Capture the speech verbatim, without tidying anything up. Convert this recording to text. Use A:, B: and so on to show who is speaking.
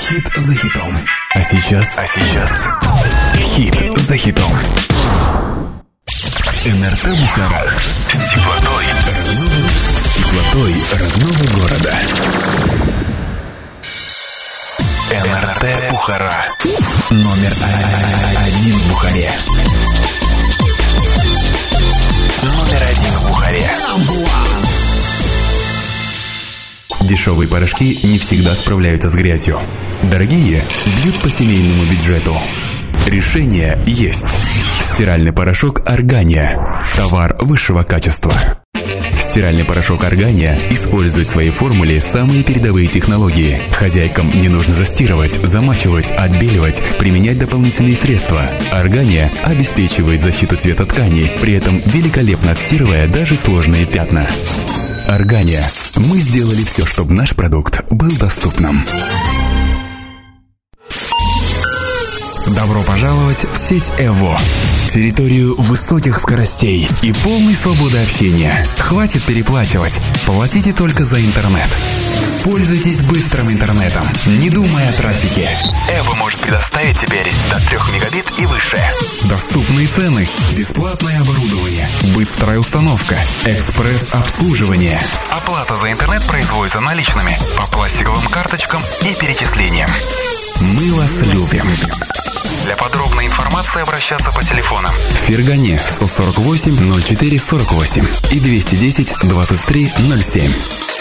A: Хит за хитом. А сейчас... А сейчас... Хит за хитом. эн эр тэ Бухара. С теплотой родного, с теплотой родного города. эн эр тэ Бухара. Номер один в Бухаре. Номер один в Бухаре. Дешевые порошки не всегда справляются с грязью. Дорогие бьют по семейному бюджету. Решение есть. Стиральный порошок Органия. Товар высшего качества. Стиральный порошок Органия использует в своей формуле самые передовые технологии. Хозяйкам не нужно застирывать, замачивать, отбеливать, применять дополнительные средства. Органия обеспечивает защиту цвета тканей, при этом великолепно отстирывая даже сложные пятна. Органия. Мы сделали все, чтобы наш продукт был доступным. Добро пожаловать в сеть ЭВО. Территорию высоких скоростей и полной свободы общения. Хватит переплачивать. Платите только за интернет. Пользуйтесь быстрым интернетом, не думая о трафике. ЭВО может предоставить теперь до трёх мегабит и выше. Доступные цены, бесплатное оборудование, быстрая установка, экспресс-обслуживание. Оплата за интернет производится наличными, по пластиковым карточкам и перечислениям. Мы вас любим. Для подробной информации обращаться по телефонам в Фергане сто сорок восемь ноль четыре сорок восемь и двести десять двадцать три ноль семь.